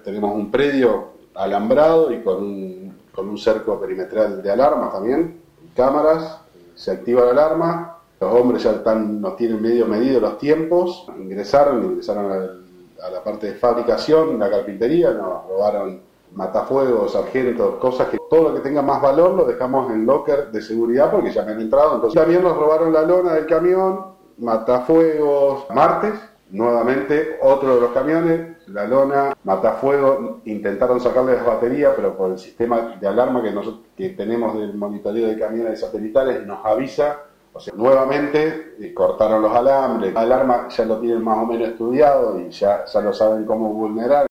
tenemos un predio alambrado y con un cerco perimetral de alarmas también, cámaras, se activa la alarma, los hombres ya nos tienen medio medido los tiempos, ingresaron a la parte de fabricación, la carpintería, nos robaron matafuegos, sargentos, cosas que todo lo que tenga más valor lo dejamos en locker de seguridad porque ya me han entrado. Entonces también nos robaron la lona del camión, matafuegos, martes, nuevamente otro de los camiones, la lona, matafuegos, intentaron sacarle las baterías, pero por el sistema de alarma que tenemos del monitoreo de camiones satelitales nos avisa. O sea, nuevamente cortaron los alambres, la alarma ya lo tienen más o menos estudiado y ya lo saben cómo vulnerar.